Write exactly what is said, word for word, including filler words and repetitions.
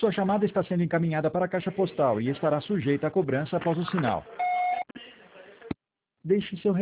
Sua chamada está sendo encaminhada para a caixa postal e estará sujeita a cobrança após o sinal. Deixe seu